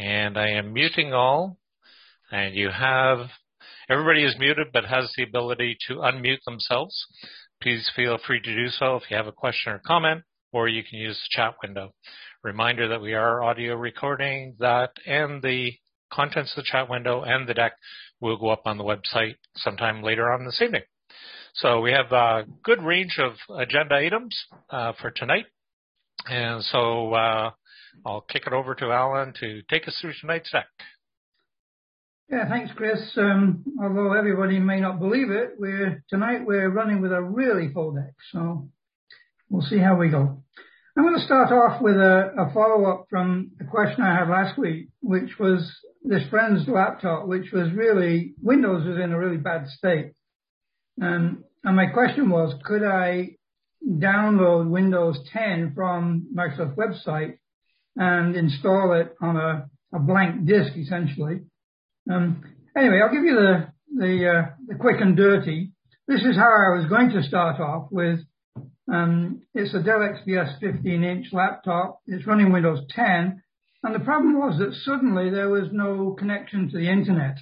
And I am muting all, and everybody is muted but has the ability to unmute themselves. Please feel free to do so if you have a question or comment, or you can use the chat window. Reminder that we are audio recording that, and the contents of the chat window and the deck will go up on the website sometime later on this evening. So we have a good range of agenda items for tonight. And so I'll kick it over to Alan to take us through tonight's deck. Yeah, thanks, Chris. Although everybody may not believe it, tonight we're running with a really full deck. So we'll see how we go. I'm going to start off with a follow-up from a question I had last week, which was this friend's laptop, which was really, Windows was in a really bad state. And my question was, could I download Windows 10 from Microsoft website and install it on a blank disk, essentially? Anyway, I'll give you the quick and dirty. This is how I was going to start off with. It's a Dell XPS 15-inch laptop. It's running Windows 10. And the problem was that suddenly there was no connection to the internet.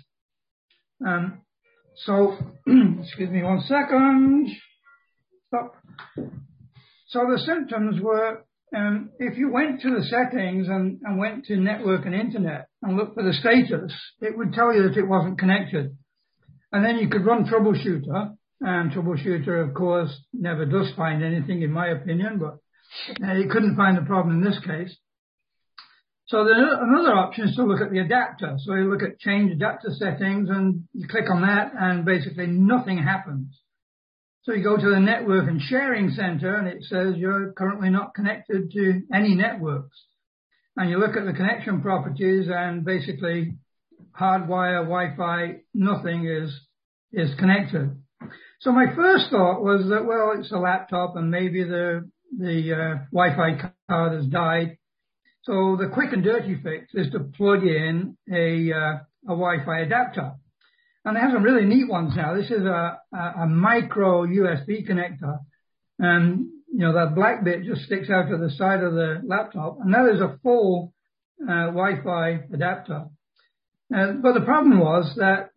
So, excuse me 1 second. Stop. So the symptoms were, if you went to the settings and went to network and internet and looked for the status, it would tell you that it wasn't connected. And then you could run Troubleshooter. And Troubleshooter, of course, never does find anything, in my opinion, but it couldn't find the problem in this case. So another option is to look at the adapter. So you look at change adapter settings and you click on that and basically nothing happens. So you go to the network and sharing center and it says you're currently not connected to any networks. And you look at the connection properties and basically hardwire, Wi-Fi, nothing is connected. So my first thought was that, well, it's a laptop and maybe the Wi-Fi card has died. So the quick and dirty fix is to plug in a Wi-Fi adapter. And they have some really neat ones now. This is a micro USB connector. And, that black bit just sticks out to the side of the laptop. And that is a full Wi-Fi adapter. But the problem was that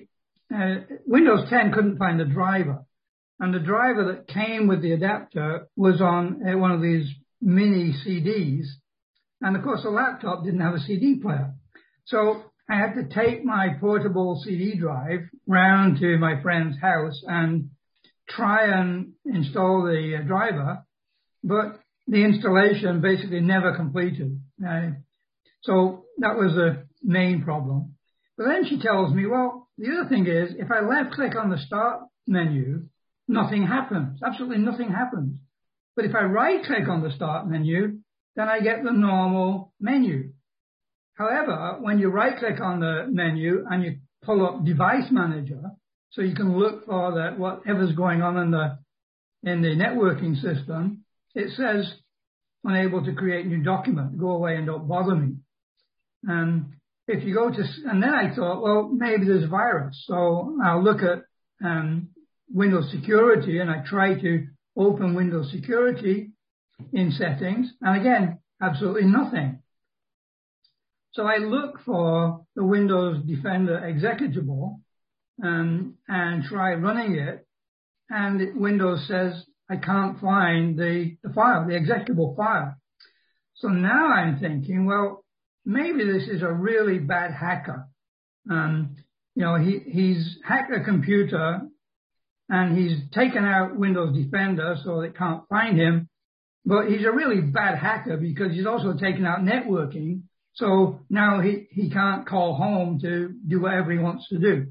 Windows 10 couldn't find the driver. And the driver that came with the adapter was on one of these mini CDs. And of course, the laptop didn't have a CD player. So I had to take my portable CD drive round to my friend's house and try and install the driver, but the installation basically never completed. So that was the main problem. But then she tells me, well, the other thing is, if I left click on the start menu, nothing happens. Absolutely nothing happens. But if I right click on the start menu, then I get the normal menu. However, when you right click on the menu and you pull up Device Manager, so you can look for whatever's going on in the networking system, it says unable to create new document, go away and don't bother me. And if you go to, and then I thought, well, maybe there's a virus. So I'll look at Windows Security and I try to open Windows Security in settings, and again, absolutely nothing. So I look for the Windows Defender executable and try running it, and Windows says I can't find the file, the executable file. So now I'm thinking, well, maybe this is a really bad hacker. He's hacked a computer and he's taken out Windows Defender so it can't find him. But he's a really bad hacker because he's also taken out networking. So now he can't call home to do whatever he wants to do.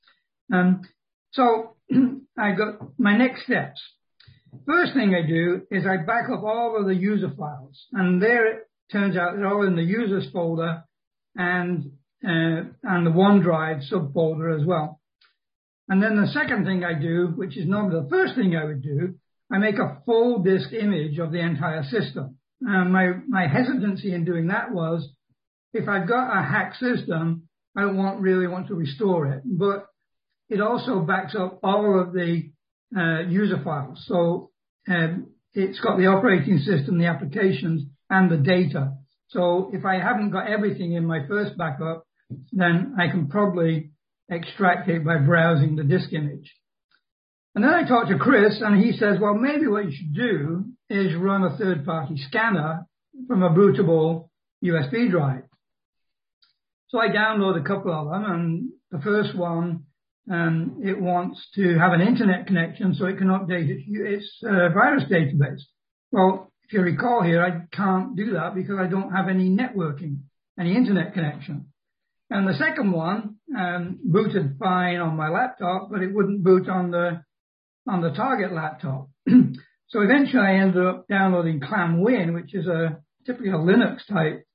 So I got my next steps. First thing I do is I back up all of the user files. And there it turns out they're all in the users folder and the OneDrive subfolder as well. And then the second thing I do, which is normally the first thing I would do, I make a full disk image of the entire system. My hesitancy in doing that was, if I've got a hacked system, I don't really want to restore it. But it also backs up all of the user files. So it's got the operating system, the applications, and the data. So if I haven't got everything in my first backup, then I can probably extract it by browsing the disk image. And then I talked to Chris, and he says, well, maybe what you should do is run a third-party scanner from a bootable USB drive. So I download a couple of them, and the first one, it wants to have an internet connection so it can update its virus database. Well, if you recall here, I can't do that because I don't have any networking, any internet connection. And the second one booted fine on my laptop, but it wouldn't boot on the target laptop. So eventually I ended up downloading ClamWin, which is typically a Linux type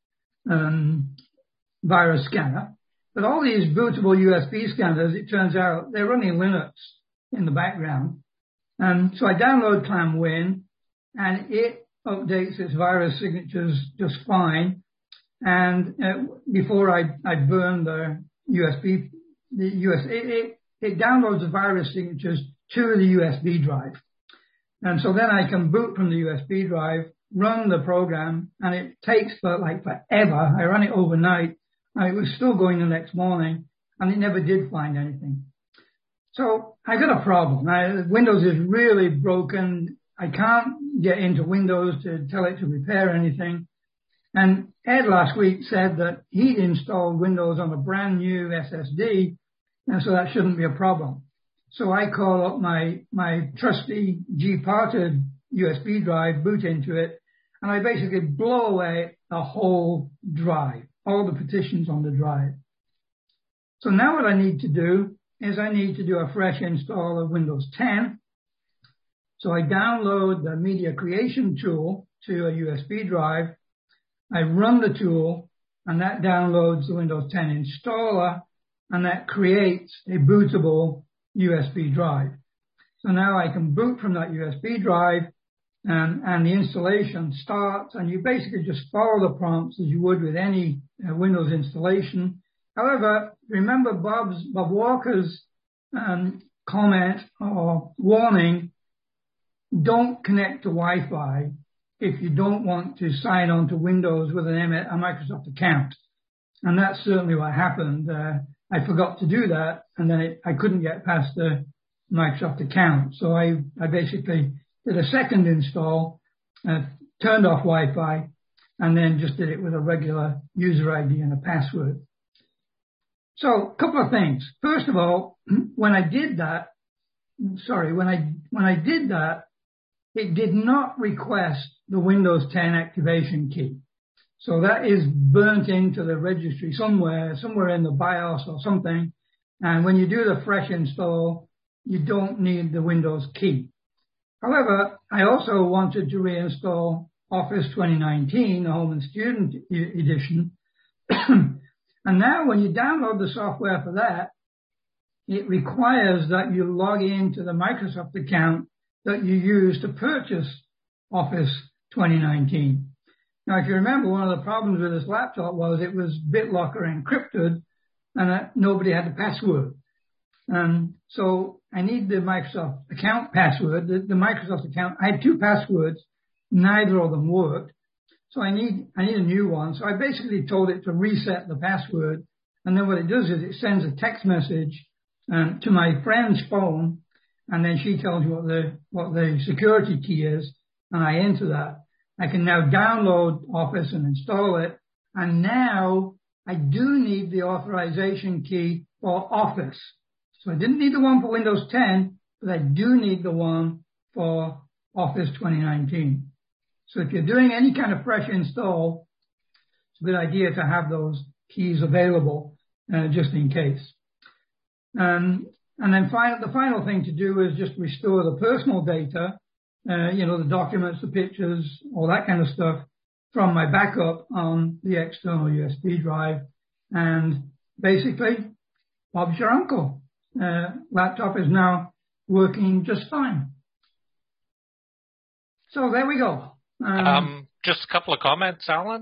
virus scanner. But all these bootable USB scanners, it turns out they're running Linux in the background. So I download ClamWin, and it updates its virus signatures just fine. And before I burn the USB, it downloads the virus signatures to the USB drive. And so then I can boot from the USB drive, run the program, and it takes forever. I ran it overnight, and it was still going the next morning, and it never did find anything. So I got a problem. Windows is really broken. I can't get into Windows to tell it to repair anything. And Ed last week said that he'd installed Windows on a brand new SSD, and so that shouldn't be a problem. So I call up my trusty G-parted USB drive, boot into it, and I basically blow away the whole drive, all the partitions on the drive. So now what I need to do is I need to do a fresh install of Windows 10. So I download the media creation tool to a USB drive. I run the tool, and that downloads the Windows 10 installer, and that creates a bootable USB drive. So now I can boot from that USB drive, and the installation starts, and you basically just follow the prompts as you would with any Windows installation. However, remember Bob Walker's comment or warning, don't connect to Wi-Fi if you don't want to sign on to Windows with a Microsoft account. And that's certainly what happened. I forgot to do that, and then I couldn't get past the Microsoft account. So I basically did a second install, turned off Wi-Fi, and then just did it with a regular user ID and a password. So a couple of things. First of all, when I did that, it did not request the Windows 10 activation key. So that is burnt into the registry somewhere in the BIOS or something. And when you do the fresh install, you don't need the Windows key. However, I also wanted to reinstall Office 2019, the Home and Student Edition. And now when you download the software for that, it requires that you log into the Microsoft account that you use to purchase Office 2019. Now, if you remember, one of the problems with this laptop was it was BitLocker encrypted, and nobody had the password. So I need the Microsoft account password. The Microsoft account, I had two passwords. Neither of them worked. So I need a new one. So I basically told it to reset the password. And then what it does is it sends a text message to my friend's phone, and then she tells you what the security key is, and I enter that. I can now download Office and install it, and now I do need the authorization key for Office. So I didn't need the one for Windows 10, but I do need the one for Office 2019. So if you're doing any kind of fresh install, it's a good idea to have those keys available just in case. And then the final thing to do is just restore the personal data, the documents, the pictures, all that kind of stuff from my backup on the external USB drive. And basically, Bob's your uncle. Laptop is now working just fine. So there we go. Just a couple of comments, Alan.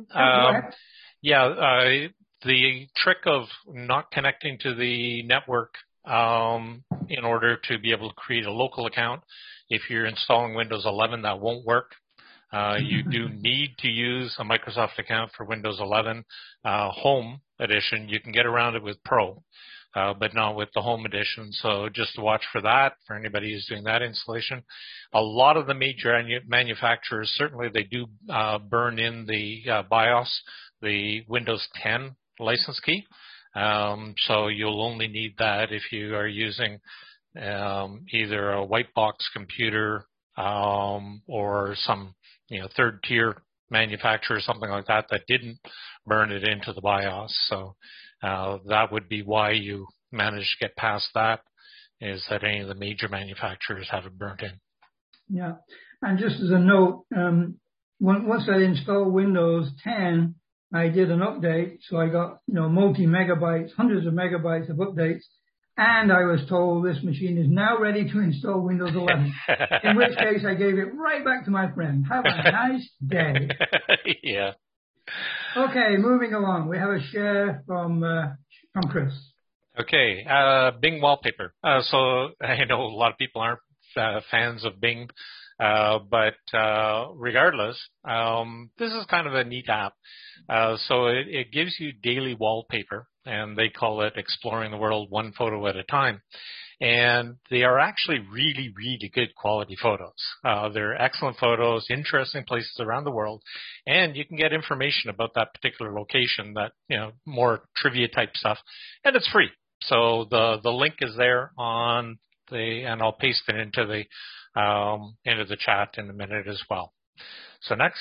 The trick of not connecting to the network in order to be able to create a local account, if you're installing Windows 11, that won't work. You do need to use a Microsoft account for Windows 11 Home Edition. You can get around it with Pro, but not with the Home Edition. So just to watch for that, for anybody who's doing that installation. A lot of the major manufacturers, certainly they do burn in the BIOS, the Windows 10 license key. So you'll only need that if you are using either a white box computer or some third tier manufacturer, something like that, that didn't burn it into the BIOS. So that would be why you managed to get past that, is that any of the major manufacturers have it burnt in. Yeah, and just as a note, once I installed Windows 10, I did an update, so I got multi-megabytes, hundreds of megabytes of updates, and I was told this machine is now ready to install Windows 11. In which case, I gave it right back to my friend. Have a nice day. Yeah. Okay, moving along. We have a share from Chris. Okay, Bing wallpaper. So I know a lot of people aren't fans of Bing, but regardless, this is kind of a neat app. So it gives you daily wallpaper, and they call it Exploring the World One Photo at a Time. And they are actually really, really good quality photos. They're excellent photos, interesting places around the world, and you can get information about that particular location, that, more trivia type stuff, and it's free. So the link is there and I'll paste it into the chat in a minute as well. So next.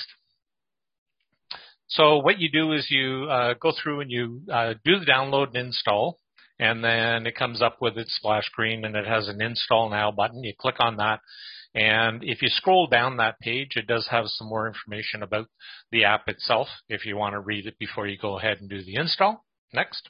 So what you do is you go through and you do the download and install, and then it comes up with its splash screen, and it has an Install Now button. You click on that, and if you scroll down that page, it does have some more information about the app itself if you want to read it before you go ahead and do the install. Next.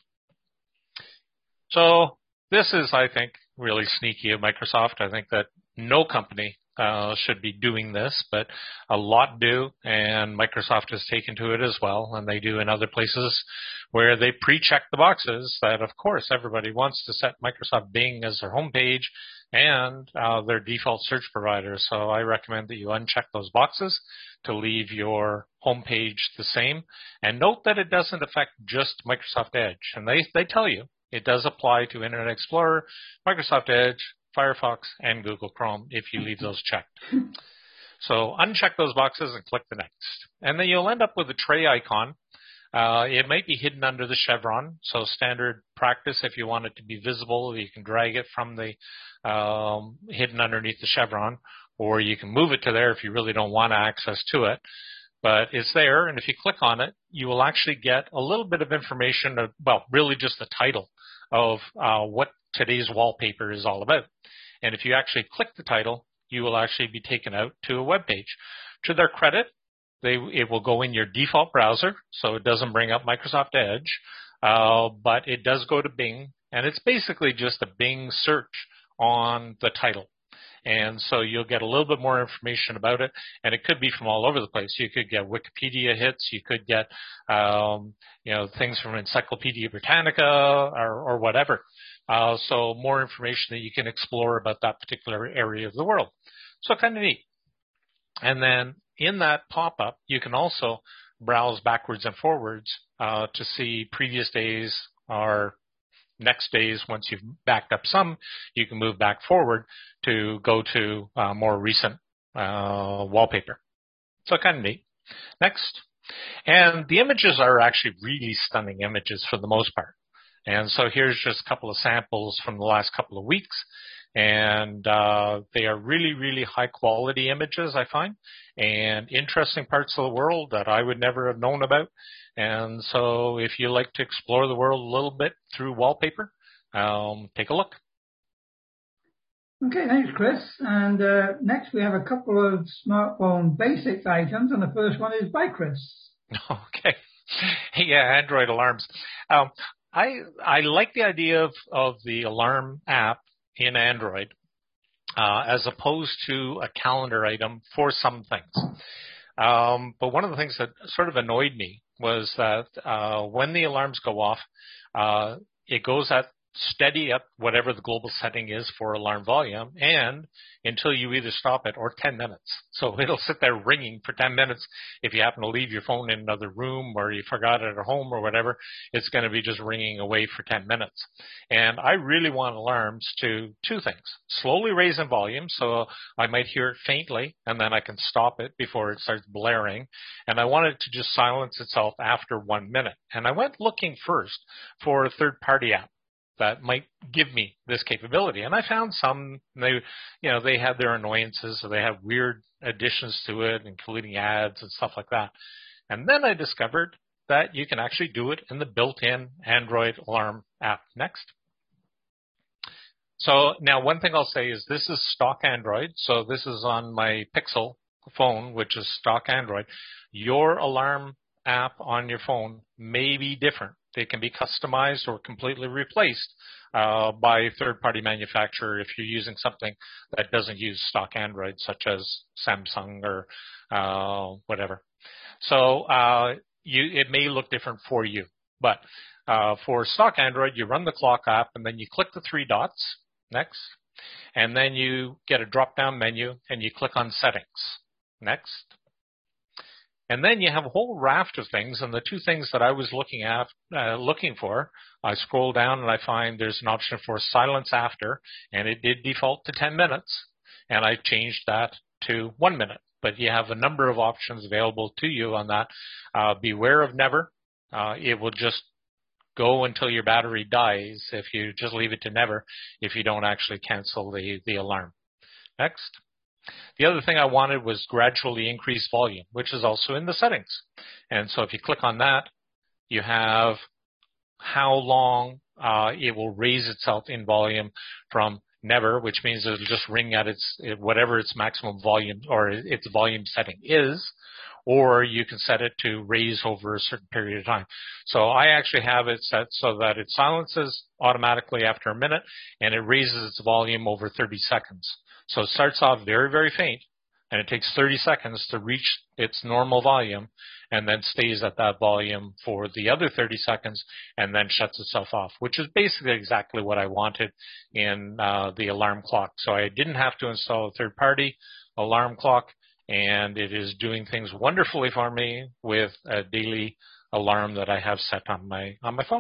So this is, I think, really sneaky of Microsoft. I think that no company should be doing this, but a lot do, and Microsoft has taken to it as well, and they do in other places where they pre-check the boxes that, of course, everybody wants to set Microsoft Bing as their homepage and their default search provider. So I recommend that you uncheck those boxes to leave your homepage the same. And note that it doesn't affect just Microsoft Edge, and they tell you it does apply to Internet Explorer, Microsoft Edge, Firefox, and Google Chrome if you leave those checked. So uncheck those boxes and click the next. And then you'll end up with a tray icon. It might be hidden under the chevron. So standard practice, if you want it to be visible, you can drag it from the hidden underneath the chevron, or you can move it to there if you really don't want access to it. But it's there, and if you click on it, you will actually get a little bit of information, really just the title of what today's wallpaper is all about. And if you actually click the title, you will actually be taken out to a web page. To their credit, it will go in your default browser, so it doesn't bring up Microsoft Edge, but it does go to Bing, and it's basically just a Bing search on the title. And so you'll get a little bit more information about it, and it could be from all over the place. You could get Wikipedia hits, you could get things from Encyclopedia Britannica or whatever. So more information that you can explore about that particular area of the world. So kind of neat. And then in that pop-up, you can also browse backwards and forwards to see previous days or next days. Once you've backed up some, you can move back forward to go to more recent wallpaper. So kind of neat. Next. And the images are actually really stunning images for the most part. And so here's just a couple of samples from the last couple of weeks. And they are really, really high quality images, I find, and interesting parts of the world that I would never have known about. And so if you like to explore the world a little bit through wallpaper, take a look. Okay, thanks, Chris. And next we have a couple of smartphone basics items, and the first one is by Chris. Okay. Yeah, Android alarms. I like the idea of the alarm app in Android as opposed to a calendar item for some things. But one of the things that sort of annoyed me was that when the alarms go off, it goes at steady at whatever the global setting is for alarm volume, and until you either stop it or 10 minutes. So it'll sit there ringing for 10 minutes. If you happen to leave your phone in another room or you forgot it at home or whatever, it's going to be just ringing away for 10 minutes. And I really want alarms to two things. Slowly raise in volume, so I might hear it faintly, and then I can stop it before it starts blaring. And I want it to just silence itself after 1 minute. And I went looking first for a third-party app that might give me this capability. And I found some, they had their annoyances, so they have weird additions to it, including ads and stuff like that. And then I discovered that you can actually do it in the built-in Android alarm app. Next. So now one thing I'll say is this is stock Android. So this is on my Pixel phone, which is stock Android. Your alarm app on your phone may be different. They can be customized or completely replaced by a third-party manufacturer if you're using something that doesn't use stock Android, such as Samsung or whatever. So it may look different for you. But for stock Android, you run the clock app, and then you click the three dots. Next. And then you get a drop-down menu, and you click on Settings. Next. And then you have a whole raft of things, and the two things that I was looking for, I scroll down and I find there's an option for silence after, and it did default to 10 minutes, and I changed that to 1 minute. But you have a number of options available to you on that. Beware of never. It will just go until your battery dies if you just leave it to never, if you don't actually cancel the alarm. Next. The other thing I wanted was gradually increase volume, which is also in the settings. And so if you click on that, you have how long it will raise itself in volume from never, which means it'll just ring at whatever its maximum volume or its volume setting is, or you can set it to raise over a certain period of time. So I actually have it set so that it silences automatically after a minute, and it raises its volume over 30 seconds. So it starts off very, very faint, and it takes 30 seconds to reach its normal volume, and then stays at that volume for the other 30 seconds, and then shuts itself off, which is basically exactly what I wanted in the alarm clock. So I didn't have to install a third-party alarm clock, and it is doing things wonderfully for me with a daily alarm that I have set on my phone.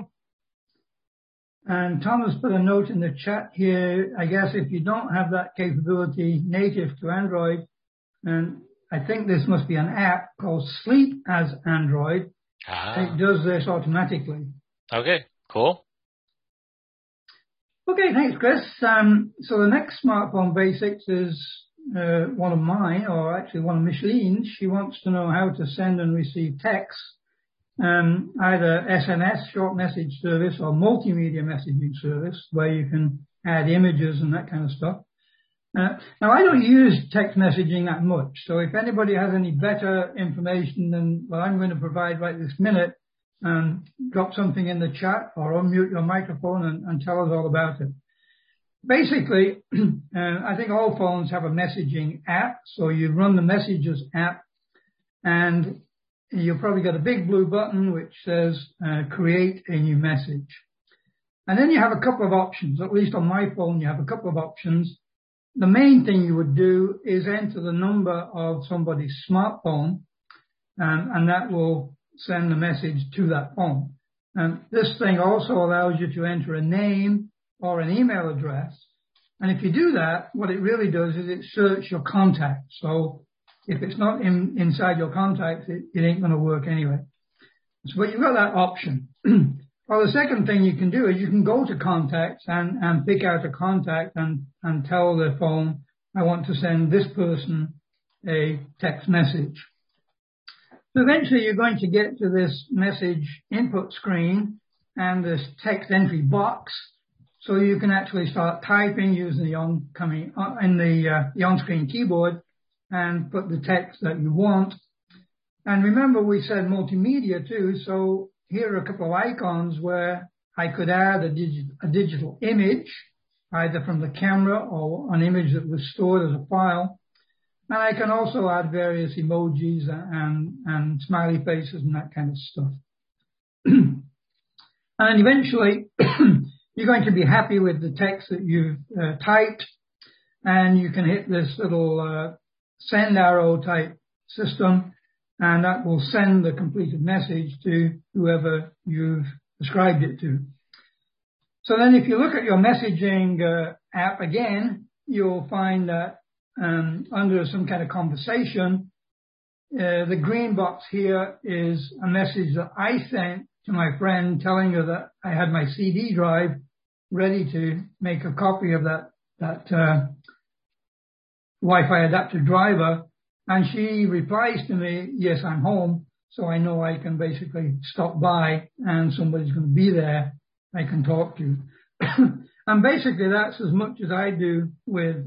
And Thomas put a note in the chat here. I guess if you don't have that capability native to Android, and I think this must be an app called Sleep as Android. It does this automatically. Okay, cool. Okay, thanks, Chris. So the next smartphone basics is one of mine, or actually one of Micheline's. She wants to know how to send and receive text. Either SMS, short message service, or multimedia messaging service, where you can add images and that kind of stuff. Now, I don't use text messaging that much, so if anybody has any better information than what I'm going to provide right this minute, drop something in the chat or unmute your microphone and tell us all about it. Basically, I think all phones have a messaging app, so you run the Messages app, and you'll probably get a big blue button which says create a new message. And then you have a couple of options. At least on my phone, you have a couple of options. The main thing you would do is enter the number of somebody's smartphone, and that will send the message to that phone. And this thing also allows you to enter a name or an email address. And if you do that, what it really does is it searches your contacts. So if it's not inside your contacts, it ain't going to work anyway. So but you've got that option. Well, the second thing you can do is you can go to contacts and pick out a contact and tell the phone, I want to send this person a text message. So eventually you're going to get to this message input screen and this text entry box. So you can actually start typing using the on-screen keyboard and put the text that you want. And remember, we said multimedia too. So here are a couple of icons where I could add a digital image, either from the camera or an image that was stored as a file. And I can also add various emojis and smiley faces and that kind of stuff. And eventually, you're going to be happy with the text that you've typed, and you can hit this little send arrow type system, and that will send the completed message to whoever you've ascribed it to. So then if you look at your messaging app again, you'll find that under some kind of conversation, the green box here is a message that I sent to my friend telling her that I had my CD drive ready to make a copy of that Wi-Fi adapter driver. And she replies to me, yes, I'm home. So I know I can basically stop by and somebody's going to be there I can talk to. And basically that's as much as I do with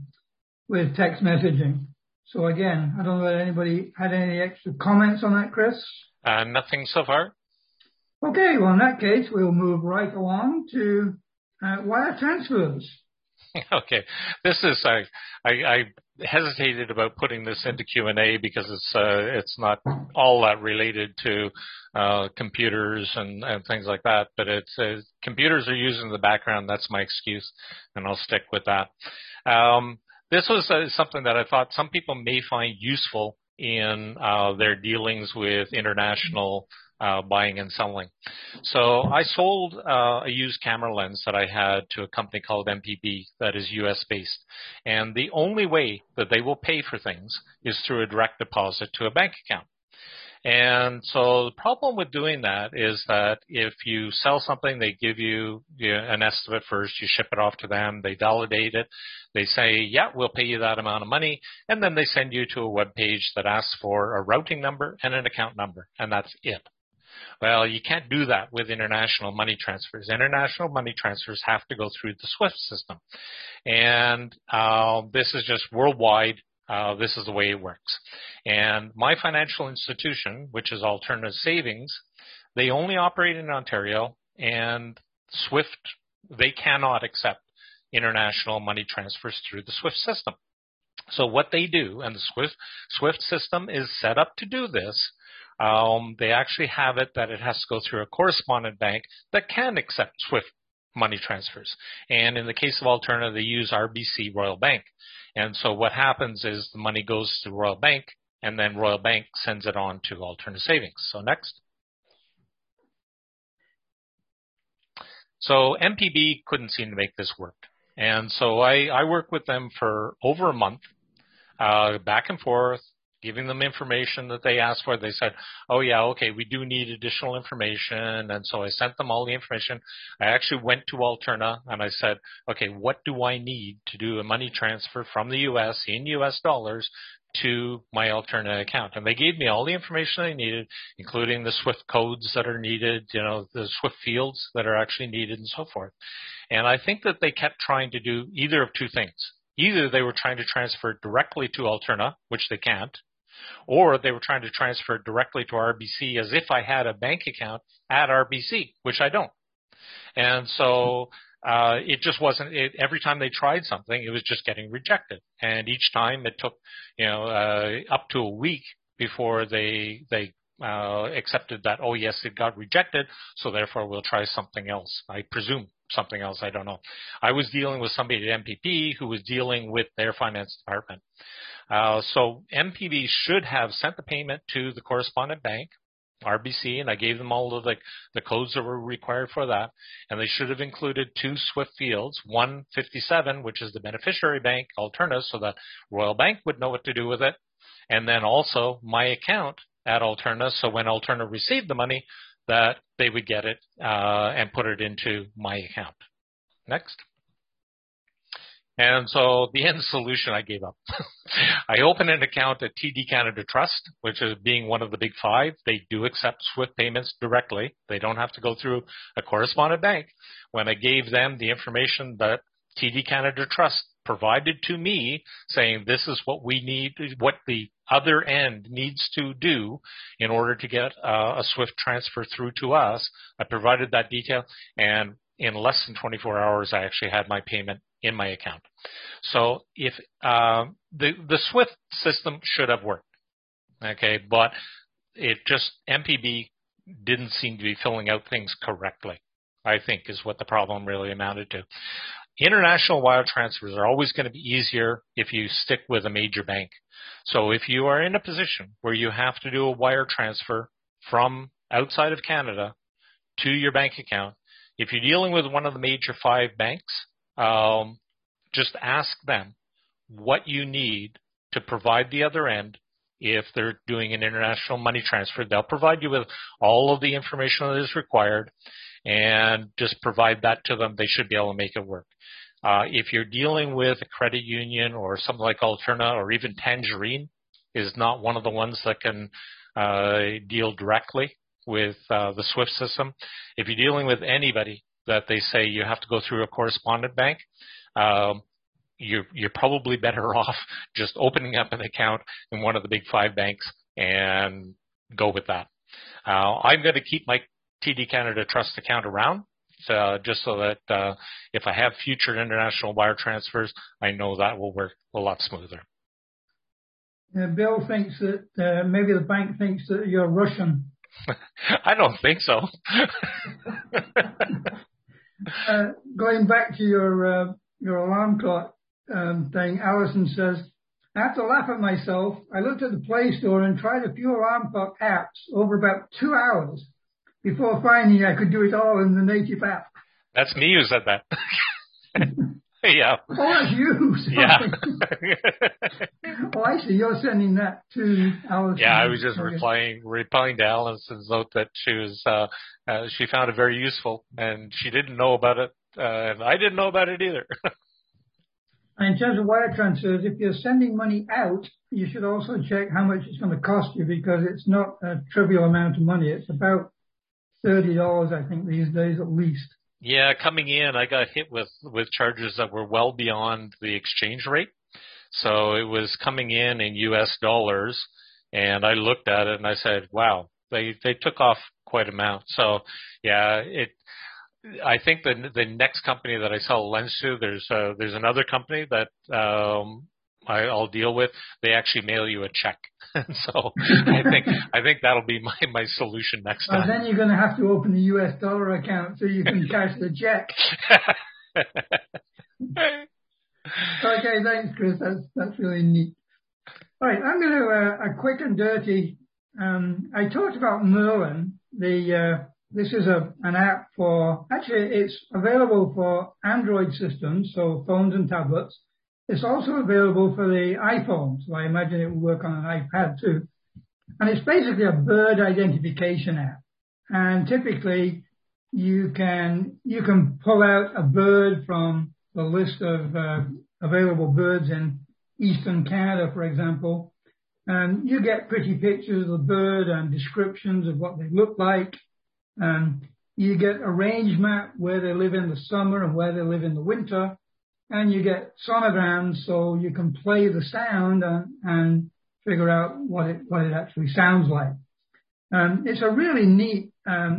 text messaging. So again, I don't know whether anybody had any extra comments on that, Chris? Nothing so far. Okay, well in that case, we'll move right along to wire transfers. Okay, this is I hesitated about putting this into Q&A because it's not all that related to computers and things like that, but it's computers are used in the background. That's my excuse, and I'll stick with that. This was something that I thought some people may find useful in their dealings with international buying and selling. So I sold a used camera lens that I had to a company called MPB that is US based. And the only way that they will pay for things is through a direct deposit to a bank account. And so the problem with doing that is that if you sell something, they give you an estimate first, you ship it off to them, they validate it, they say, yeah, we'll pay you that amount of money, and then they send you to a web page that asks for a routing number and an account number, and that's it. Well, you can't do that with international money transfers. International money transfers have to go through the SWIFT system. And this is just worldwide. This is the way it works. And my financial institution, which is Alterna Savings, they only operate in Ontario, and SWIFT, they cannot accept international money transfers through the SWIFT system. So what they do, and the SWIFT system is set up to do this, they actually have it that it has to go through a correspondent bank that can accept SWIFT money transfers. And in the case of Alterna, they use RBC Royal Bank. And so what happens is the money goes to Royal Bank, and then Royal Bank sends it on to Alterna Savings. So next. So MPB couldn't seem to make this work. And so I worked with them for over a month, back and forth, giving them information that they asked for. They said, oh, yeah, okay, we do need additional information. And so I sent them all the information. I actually went to Alterna and I said, okay, what do I need to do a money transfer from the U.S. in U.S. dollars to my Alterna account? And they gave me all the information I needed, including the SWIFT codes that are needed, the SWIFT fields that are actually needed and so forth. And I think that they kept trying to do either of two things. Either they were trying to transfer it directly to Alterna, which they can't, or they were trying to transfer it directly to RBC as if I had a bank account at RBC, which I don't. And so it just wasn't, every time they tried something, it was just getting rejected. And each time it took, up to a week before they accepted that, oh, yes, it got rejected, so therefore we'll try something else. I presume something else, I don't know. I was dealing with somebody at MPB who was dealing with their finance department. So MPB should have sent the payment to the correspondent bank, RBC, and I gave them all of the codes that were required for that. And they should have included two SWIFT fields, 157, which is the beneficiary bank, Alterna, so that Royal Bank would know what to do with it. And then also my account at Alterna, so when Alterna received the money, that they would get it and put it into my account. Next. And so the end solution, I gave up. I opened an account at TD Canada Trust, which is being one of the big five. They do accept SWIFT payments directly. They don't have to go through a correspondent bank. When I gave them the information that TD Canada Trust provided to me, saying this is what we need, what the other end needs to do in order to get a SWIFT transfer through to us, I provided that detail, and in less than 24 hours, I actually had my payment in my account. So if the SWIFT system should have worked, okay, but it just, MPB didn't seem to be filling out things correctly. I think, is what the problem really amounted to. International wire transfers are always going to be easier if you stick with a major bank. So if you are in a position where you have to do a wire transfer from outside of Canada to your bank account, if you're dealing with one of the major 5 banks, just ask them what you need to provide the other end. If they're doing an international money transfer, they'll provide you with all of the information that is required, and just provide that to them. They should be able to make it work. If you're dealing with a credit union or something like Alterna, or even Tangerine is not one of the ones that can deal directly with the SWIFT system. If you're dealing with anybody that they say you have to go through a correspondent bank, you're probably better off just opening up an account in one of the big 5 banks and go with that. I'm going to keep my TD Canada Trust account around, just so that if I have future international wire transfers, I know that will work a lot smoother. Bill thinks that maybe the bank thinks that you're Russian. I don't think so. Going back to your alarm clock thing, Alison says, I have to laugh at myself. I looked at the Play Store and tried a few alarm clock apps over about 2 hours before finding I could do it all in the native app. That's me who said that. Yeah. Oh, that's you. Yeah. Oh, I see. You're sending that to Alison. Yeah, I was just replying to Alison's note that she found it very useful, and she didn't know about it, and I didn't know about it either. And in terms of wire transfers, if you're sending money out, you should also check how much it's going to cost you, because it's not a trivial amount of money. It's about $30, I think, these days at least. Yeah, coming in, I got hit with charges that were well beyond the exchange rate. So it was coming in US dollars, and I looked at it and I said, wow, they took off quite an amount. So yeah, I think the next company that I sell lens to, there's another company that I'll deal with. They actually mail you a check. So I think that'll be my solution next time. Then you're going to have to open a US dollar account so you can cash the check. Okay, thanks, Chris. That's really neat. All right, I'm going to a quick and dirty. I talked about Merlin. This is an app it's available for Android systems, so phones and tablets. It's also available for the iPhone, so I imagine it will work on an iPad too. And it's basically a bird identification app. And typically, you can pull out a bird from the list of available birds in eastern Canada, for example, and you get pretty pictures of the bird and descriptions of what they look like. You get a range map where they live in the summer and where they live in the winter. And you get sonograms, so you can play the sound and figure out what it actually sounds like. It's a really neat,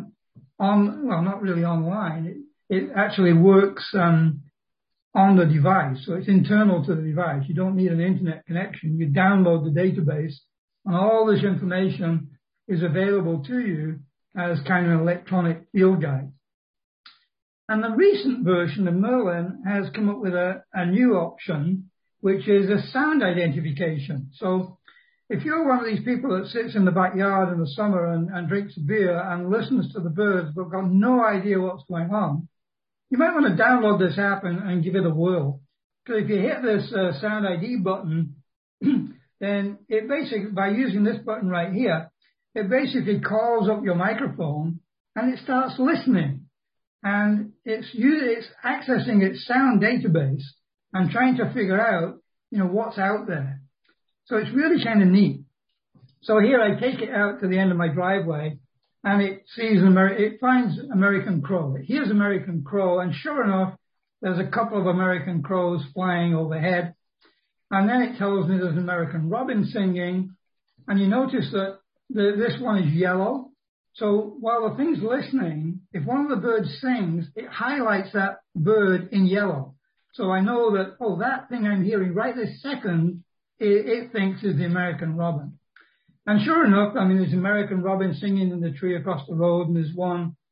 not really online. It actually works on the device, so it's internal to the device. You don't need an internet connection. You download the database, and all this information is available to you as kind of an electronic field guide. And the recent version of Merlin has come up with a new option, which is a sound identification. So if you're one of these people that sits in the backyard in the summer and drinks a beer and listens to the birds but got no idea what's going on, you might want to download this app and give it a whirl. Because if you hit this Sound ID button, then it basically, by using this button right here, it basically calls up your microphone and it starts listening. And it's accessing its sound database and trying to figure out, what's out there. So it's really kind of neat. So here I take it out to the end of my driveway, and it finds American crow. It hears American crow, and sure enough, there's a couple of American crows flying overhead. And then it tells me there's an American robin singing, and you notice that this one is yellow. So while the thing's listening, if one of the birds sings, it highlights that bird in yellow. So I know that, that thing I'm hearing right this second, it thinks is the American robin. And sure enough, there's American robin singing in the tree across the road, and there's one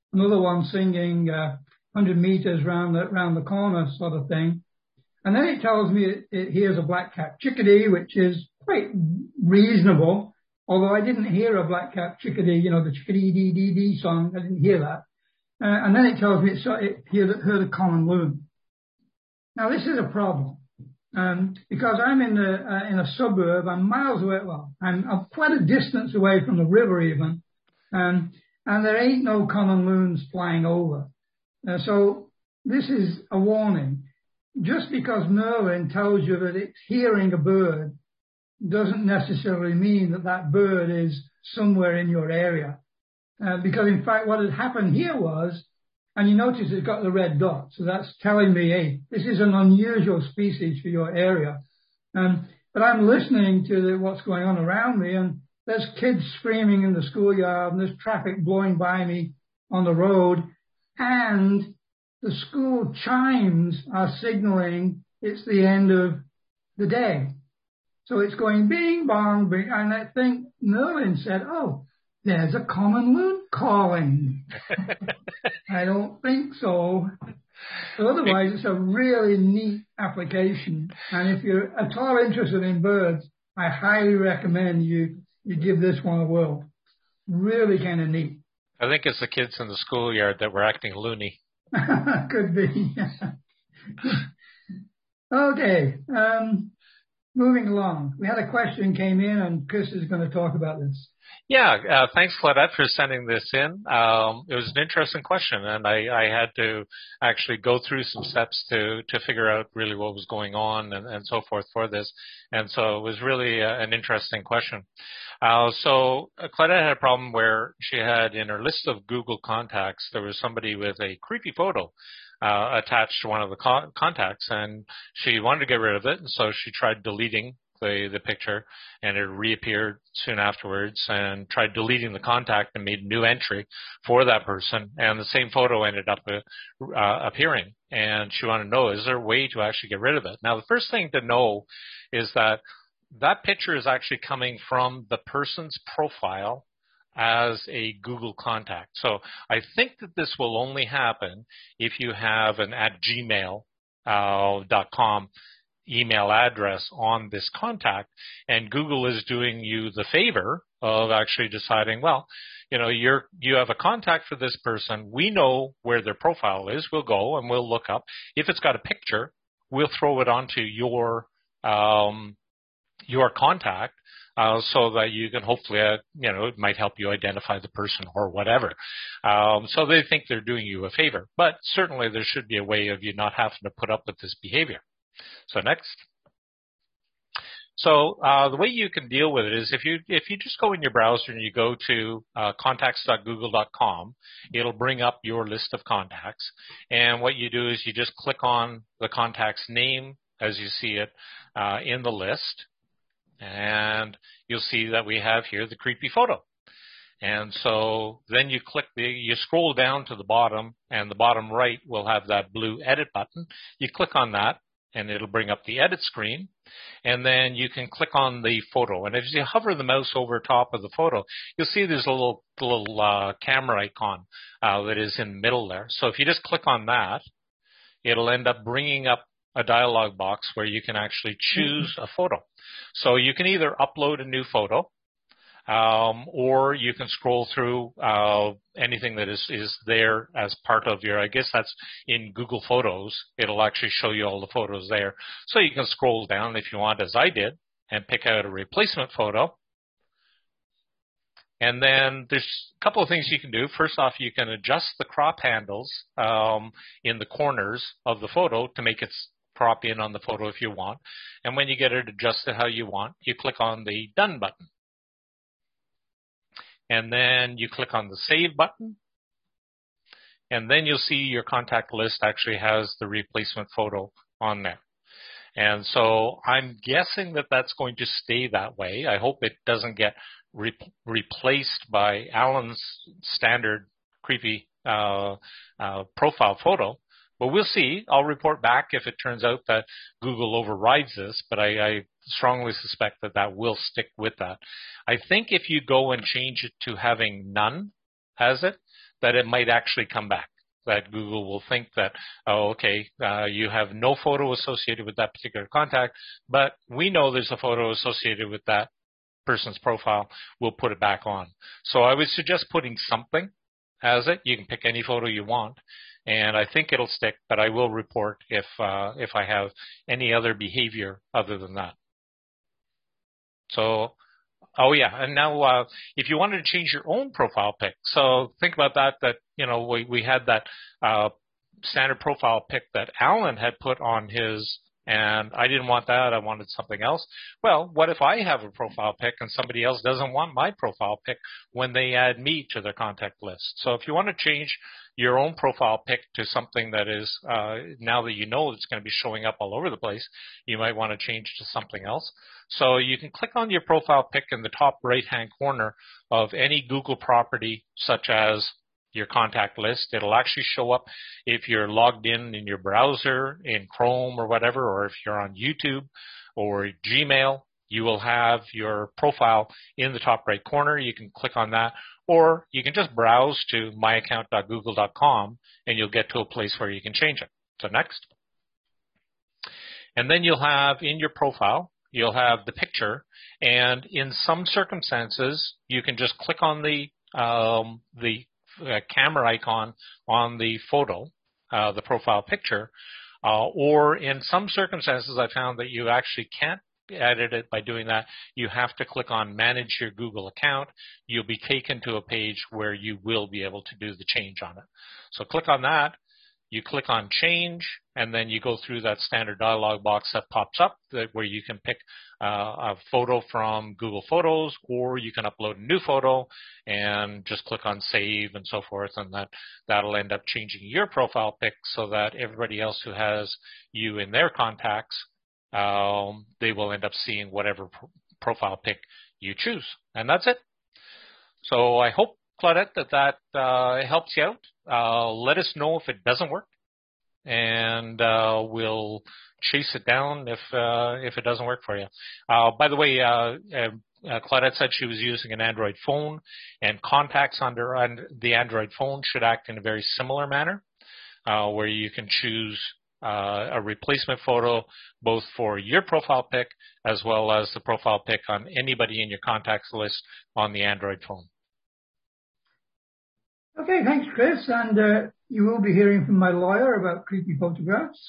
another one singing 100 meters round the corner sort of thing. And then it tells me it hears a black-capped chickadee, which is quite reasonable, although I didn't hear a black-capped chickadee, the chickadee-dee-dee-dee song. I didn't hear that. And then it tells me it heard a common loon. Now, this is a problem, because I'm in a suburb. I'm miles away. Well, I'm quite a distance away from the river even, and there ain't no common loons flying over. So this is a warning. Just because Merlin tells you that it's hearing a bird doesn't necessarily mean that bird is somewhere in your area. Because in fact, what had happened here was, and you notice it's got the red dot, so that's telling me, hey, this is an unusual species for your area. But I'm listening to what's going on around me, and there's kids screaming in the schoolyard, and there's traffic blowing by me on the road, and the school chimes are signaling it's the end of the day. So it's going bing, bong, bing, and I think Merlin said, oh, there's a common loon calling. I don't think so. But otherwise, it's a really neat application. And if you're at all interested in birds, I highly recommend you give this one a whirl. Really kind of neat. I think it's the kids in the schoolyard that were acting loony. Could be. Okay. Moving along. We had a question came in, and Chris is going to talk about this. Yeah, thanks, Claudette, for sending this in. It was an interesting question, and I had to actually go through some steps to figure out really what was going on and so forth for this. And so it was really an interesting question. So Claudette had a problem where she had in her list of Google contacts, there was somebody with a creepy photo attached to one of the contacts, and she wanted to get rid of it, and so she tried deleting the picture, and it reappeared soon afterwards, and tried deleting the contact and made a new entry for that person, and the same photo ended up appearing, and she wanted to know, is there a way to actually get rid of it? Now, the first thing to know is that picture is actually coming from the person's profile as a Google contact. So I think that this will only happen if you have an @gmail.com email address on this contact, and Google is doing you the favor of actually deciding, well, you have a contact for this person. We know where their profile is. We'll go and we'll look up. If it's got a picture, we'll throw it onto your contact, so that you can hopefully, it might help you identify the person or whatever. So they think they're doing you a favor, but certainly there should be a way of you not having to put up with this behavior. So next. So the way you can deal with it is if you just go in your browser and you go to contacts.google.com, it'll bring up your list of contacts. And what you do is you just click on the contact's name as you see it in the list. And you'll see that we have here the creepy photo. And so then you scroll down to the bottom, and the bottom right will have that blue edit button. You click on that, and it'll bring up the edit screen. And then you can click on the photo. And as you hover the mouse over top of the photo, you'll see there's a little camera icon that is in the middle there. So if you just click on that, it'll end up bringing up a dialog box where you can actually choose a photo. So you can either upload a new photo, or you can scroll through anything that is there as part of your, I guess that's in Google Photos. It'll actually show you all the photos there. So you can scroll down if you want, as I did, and pick out a replacement photo. And then there's a couple of things you can do. First off, you can adjust the crop handles in the corners of the photo to make it crop in on the photo if you want. And when you get it adjusted how you want, you click on the Done button. And then you click on the Save button. And then you'll see your contact list actually has the replacement photo on there. And so I'm guessing that that's going to stay that way. I hope it doesn't get replaced by Alan's standard creepy profile photo. But we'll see. I'll report back if it turns out that Google overrides this, but I strongly suspect that will stick with that. I think if you go and change it to having none as it, that it might actually come back. That Google will think that, oh, okay, you have no photo associated with that particular contact, but we know there's a photo associated with that person's profile. We'll put it back on. So I would suggest putting something as it. You can pick any photo you want, and I think it'll stick, but I will report if I have any other behavior other than that. So, oh yeah, and now if you wanted to change your own profile pic, so think about that, you know, we had that standard profile pic that Alan had put on his, and I didn't want that, I wanted something else. Well, what if I have a profile pic and somebody else doesn't want my profile pic when they add me to their contact list? So if you want to change your own profile pic to something that is, now that you know it's going to be showing up all over the place, you might want to change to something else. So you can click on your profile pic in the top right-hand corner of any Google property, such as your contact list. It'll actually show up if you're logged in your browser, in Chrome or whatever, or if you're on YouTube or Gmail, you will have your profile in the top right corner. You can click on that, or you can just browse to myaccount.google.com and you'll get to a place where you can change it. So next. And then you'll have in your profile, you'll have the picture, and in some circumstances, you can just click on the camera icon on the photo, the profile picture, or in some circumstances, I found that you actually can't edit it by doing that. You have to click on Manage Your Google Account. You'll be taken to a page where you will be able to do the change on it. So click on that. You click on Change, and then you go through that standard dialog box that pops up where you can pick a photo from Google Photos, or you can upload a new photo and just click on Save and so forth, and that'll end up changing your profile pic so that everybody else who has you in their contacts, they will end up seeing whatever profile pic you choose. And that's it. So I hope, Claudette, that helps you out. Let us know if it doesn't work, and we'll chase it down if it doesn't work for you. By the way, Claudette said she was using an Android phone, and contacts under the Android phone should act in a very similar manner, where you can choose a replacement photo both for your profile pic as well as the profile pic on anybody in your contacts list on the Android phone. Okay, thanks, Chris. And you will be hearing from my lawyer about creepy photographs.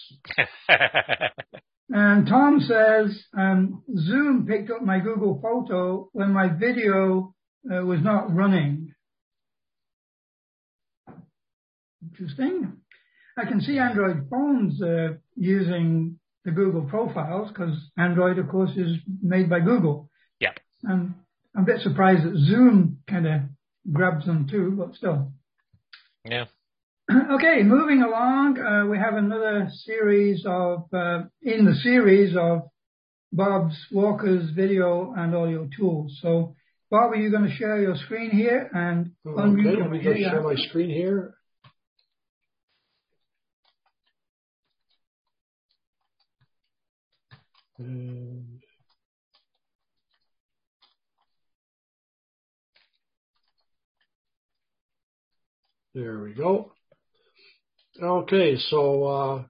And Tom says, Zoom picked up my Google photo when my video was not running. Interesting. I can see Android phones using the Google profiles because Android, of course, is made by Google. Yeah. I'm a bit surprised that Zoom kind of grabs them too, but still. Yeah. Okay, moving along, we have another series of, in the series of Bob's Walker's video and audio tools. So, Bob, are you going to share your screen here and unmute? Okay, let me just share my screen here. There we go. Okay, so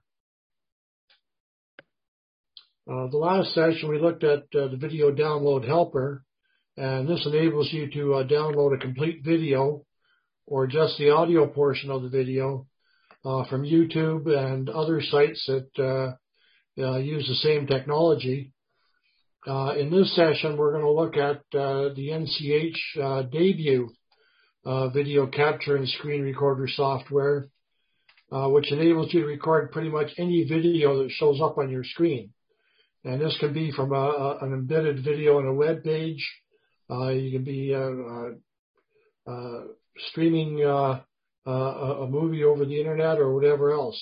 the last session we looked at the video download helper, and this enables you to download a complete video or just the audio portion of the video from YouTube and other sites that use the same technology. In this session, we're going to look at the NCH Debut video capture and screen recorder software, which enables you to record pretty much any video that shows up on your screen. And this can be from an embedded video on a web page. You can be streaming a movie over the internet or whatever else.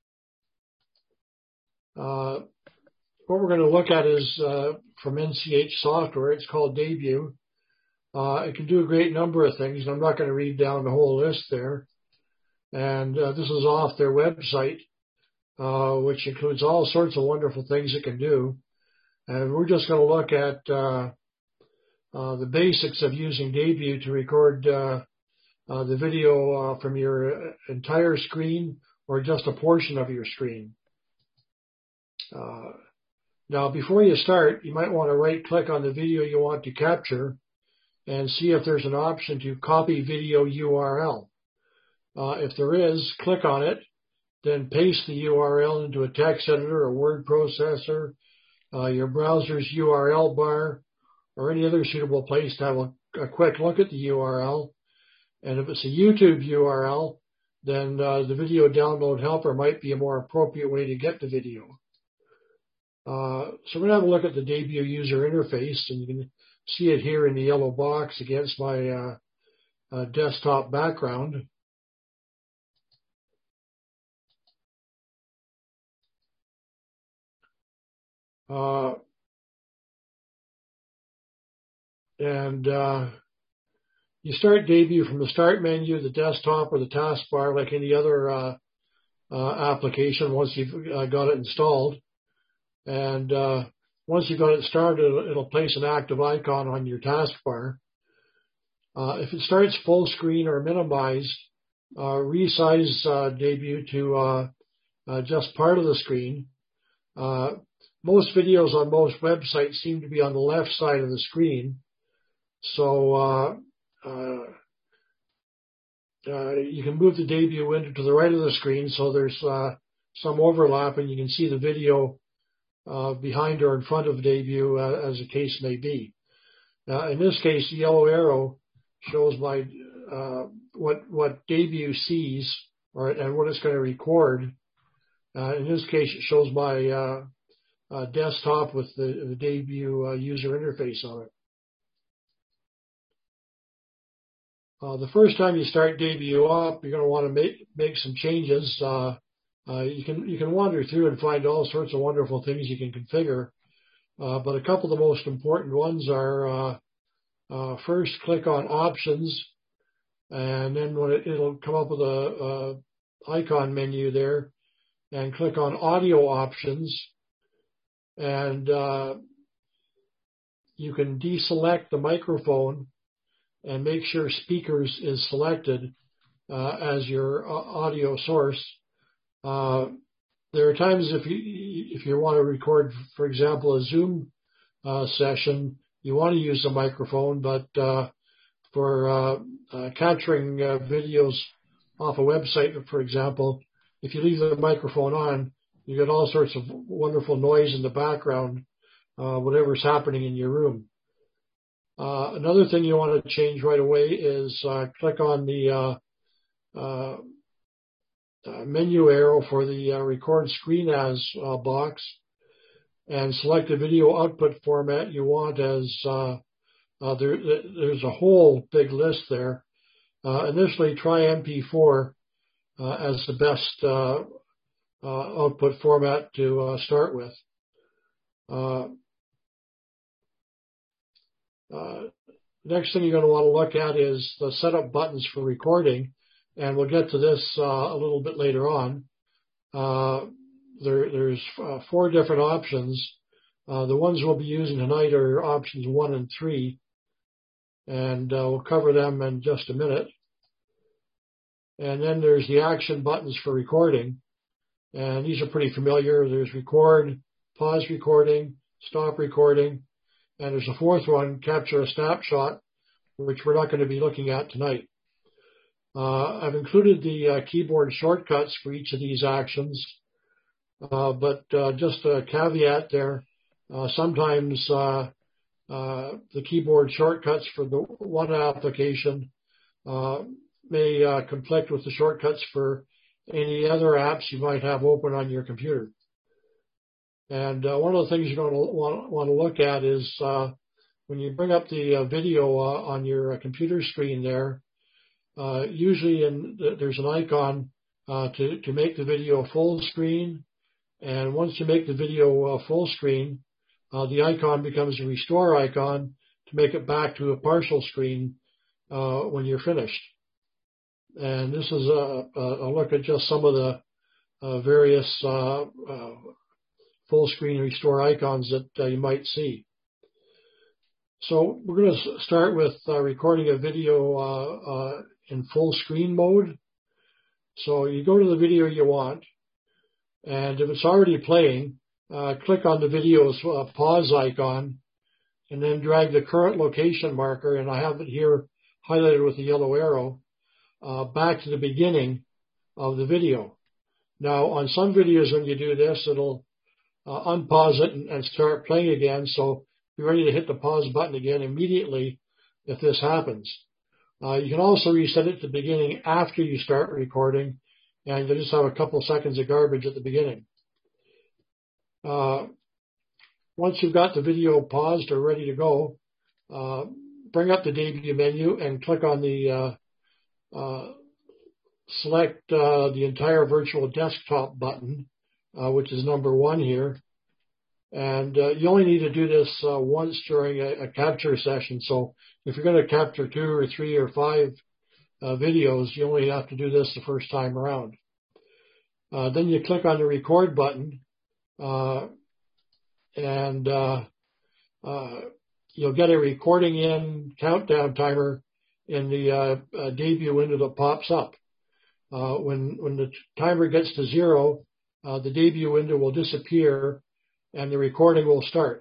What we're going to look at is from NCH software. It's called Debut. It can do a great number of things, and I'm not going to read down the whole list there. And this is off their website, which includes all sorts of wonderful things it can do. And we're just going to look at the basics of using Debut to record the video from your entire screen or just a portion of your screen. Now, before you start, you might want to right-click on the video you want to capture and see if there's an option to copy video URL. If there is, click on it, then paste the URL into a text editor or word processor, your browser's URL bar, or any other suitable place to have a quick look at the URL. And if it's a YouTube URL, then the video download helper might be a more appropriate way to get the video. So we're going to have a look at the Debut user interface, and you can see it here in the yellow box against my desktop background. You start Debut from the Start menu, the desktop, or the taskbar like any other application once you've got it installed. And once you've got it started, it'll place an active icon on your taskbar. If it starts full screen or minimized, resize Debut to just part of the screen. Most videos on most websites seem to be on the left side of the screen. So you can move the Debut window to the right of the screen so there's some overlap and you can see the video behind or in front of Debut as the case may be. In this case, the yellow arrow shows my what Debut sees and what it's going to record. In this case, it shows my desktop with the Debut user interface on it. The first time you start Debut up, you're going to want to make some changes. You can wander through and find all sorts of wonderful things you can configure, but a couple of the most important ones are first click on Options, and then when it'll come up with a icon menu there, and click on Audio Options, and you can deselect the microphone and make sure Speakers is selected as your audio source. There are times if you want to record, for example, a Zoom session, you want to use a microphone, but for capturing videos off a website, for example, if you leave the microphone on, you get all sorts of wonderful noise in the background, whatever's happening in your room. Another thing you want to change right away is click on the menu arrow for the Record Screen As box and select the video output format you want as there's a whole big list there. Initially, try MP4 as the best output format to start with. Next thing you're going to want to look at is the setup buttons for recording, and we'll get to this a little bit later on. There's 4 different options. The ones we'll be using tonight are options 1 and 3, and we'll cover them in just a minute. And then there's the action buttons for recording, and these are pretty familiar. There's record, pause recording, stop recording, and there's a 4th one, capture a snapshot, which we're not going to be looking at tonight. I've included the keyboard shortcuts for each of these actions, but just a caveat there, sometimes the keyboard shortcuts for the one application may conflict with the shortcuts for any other apps you might have open on your computer. And one of the things you're going to want to look at is when you bring up the video on your computer screen there, usually there's an icon to make the video full screen. And once you make the video full screen, the icon becomes a restore icon to make it back to a partial screen when you're finished. And this is a look at just some of the various full screen restore icons that you might see. So we're going to start with recording a video in full screen mode. So you go to the video you want, and if it's already playing, click on the video's pause icon, and then drag the current location marker, and I have it here highlighted with the yellow arrow, back to the beginning of the video. Now, on some videos when you do this, it'll unpause it and start playing again, so be ready to hit the pause button again immediately if this happens. You can also reset it to the beginning after you start recording, and you'll just have a couple seconds of garbage at the beginning. Once you've got the video paused or ready to go, bring up the debut menu and click on the select the entire virtual desktop button, which is number 1 here. And you only need to do this once during a capture session. So if you're going to capture 2 or 3 or 5 videos, you only have to do this the first time around. Then you click on the record button, and you'll get a recording in countdown timer in the debut window that pops up. When the timer gets to 0, the debut window will disappear and the recording will start.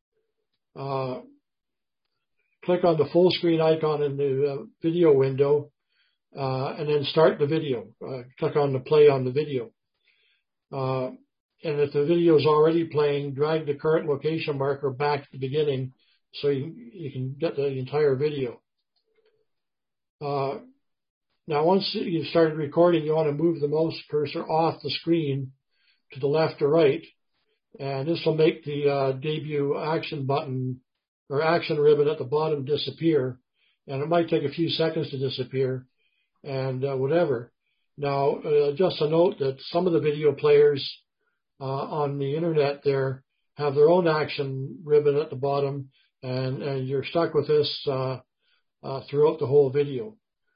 Click on the full screen icon in the video window, and then start the video. Click on the play on the video. And if the video is already playing, drag the current location marker back to the beginning so you can get the entire video. Now, once you've started recording, you want to move the mouse cursor off the screen to the left or right, and this will make the debut action button or action ribbon at the bottom disappear, and it might take a few seconds to disappear, and whatever. Now, just a note that some of the video players on the internet there have their own action ribbon at the bottom, and you're stuck with this throughout the whole video.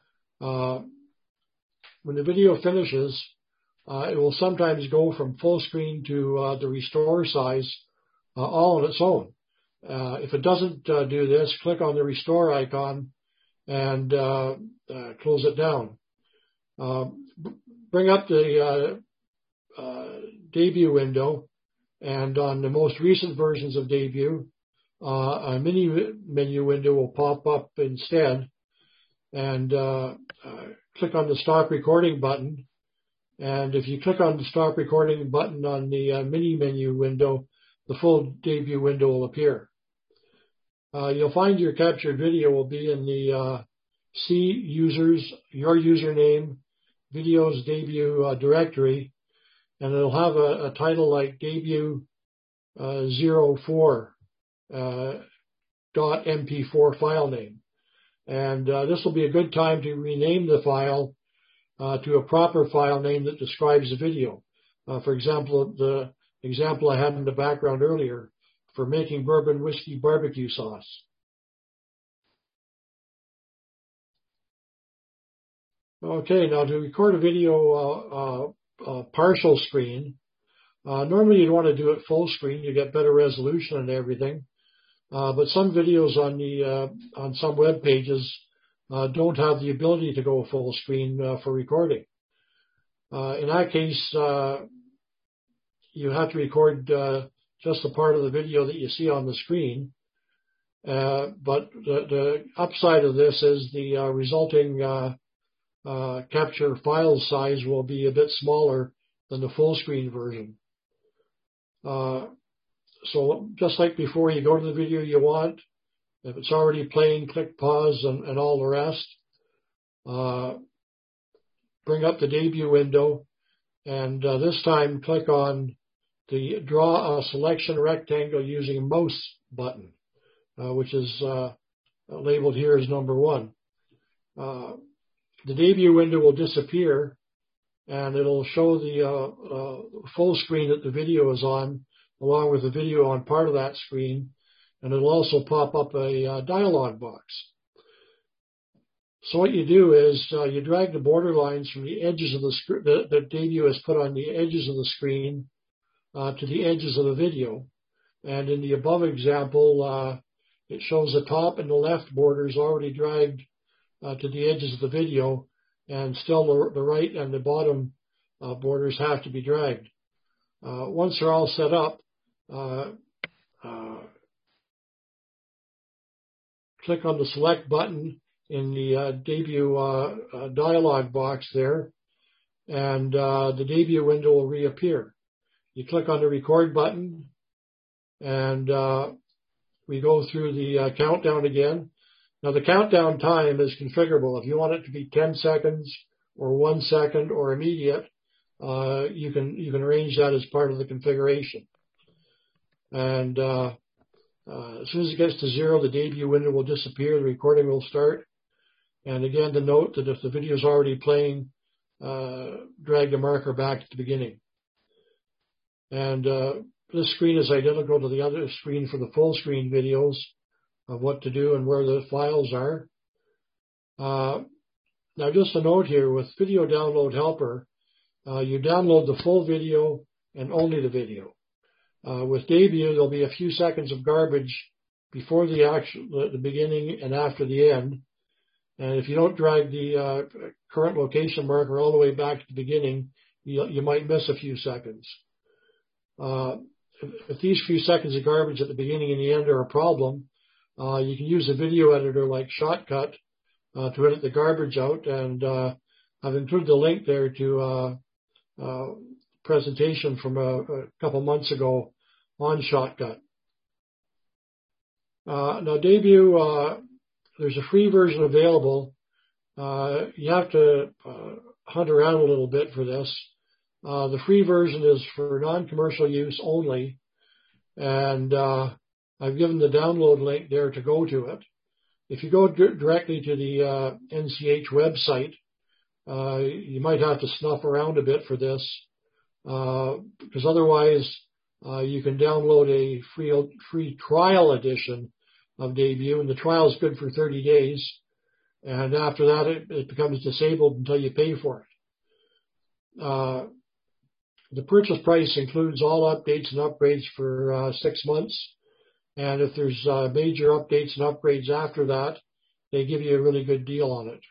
When the video finishes, it will sometimes go from full screen to the restore size all on its own. If it doesn't do this, click on the restore icon and close it down. Bring up the debut window, and on the most recent versions of debut, a mini menu window will pop up instead, and click on the stop recording button. And if you click on the stop recording button on the mini menu window, the full debut window will appear. You'll find your captured video will be in the C users, your username, videos debut directory, and it'll have a title like debut 04 .mp4 file name. And this will be a good time to rename the file to a proper file name that describes the video. For example, the example I had in the background earlier for making bourbon whiskey barbecue sauce. Okay, now to record a video partial screen, normally you'd want to do it full screen. You get better resolution and everything. But some videos on some web pages don't have the ability to go full screen for recording. In that case, you have to record just the part of the video that you see on the screen. But the upside of this is the resulting capture file size will be a bit smaller than the full screen version. So just like before, you go to the video you want. If it's already playing, click pause and all the rest. Bring up the debut window, and this time click on the draw a selection rectangle using mouse button, which is labeled here as number 1. The debut window will disappear, and it'll show the full screen that the video is on, along with the video on part of that screen, and it'll also pop up a dialog box. So what you do is you drag the border lines from the edges of the screen that debut has put on the edges of the screen to the edges of the video. And in the above example, it shows the top and the left borders already dragged to the edges of the video, and still the right and the bottom borders have to be dragged. Once they're all set up, click on the select button in the debut dialog box there, and the debut window will reappear. You click on the record button, and we go through the countdown again. Now the countdown time is configurable. If you want it to be 10 seconds or 1 second or immediate, you can arrange that as part of the configuration. And as soon as it gets to 0, the debut window will disappear, the recording will start. And again, to note that if the video is already playing, drag the marker back to the beginning. And this screen is identical to the other screen for the full screen videos of what to do and where the files are. Now just a note here, with Video Download Helper, you download the full video and only the video. With Debut, there'll be a few seconds of garbage before the beginning and after the end. And if you don't drag the current location marker all the way back to the beginning, you might miss a few seconds. If these few seconds of garbage at the beginning and the end are a problem, you can use a video editor like Shotcut to edit the garbage out. And I've included the link there to a presentation from a couple months ago on Shotcut. Now Debut, there's a free version available. You have to hunt around a little bit for this. The free version is for non-commercial use only, and I've given the download link there to go to it. If you go directly to the NCH website, you might have to snuff around a bit for this, because otherwise you can download a free trial edition of Debut, and the trial is good for 30 days, and after that it becomes disabled until you pay for it. The purchase price includes all updates and upgrades for 6 months, and if there's major updates and upgrades after that, they give you a really good deal on it.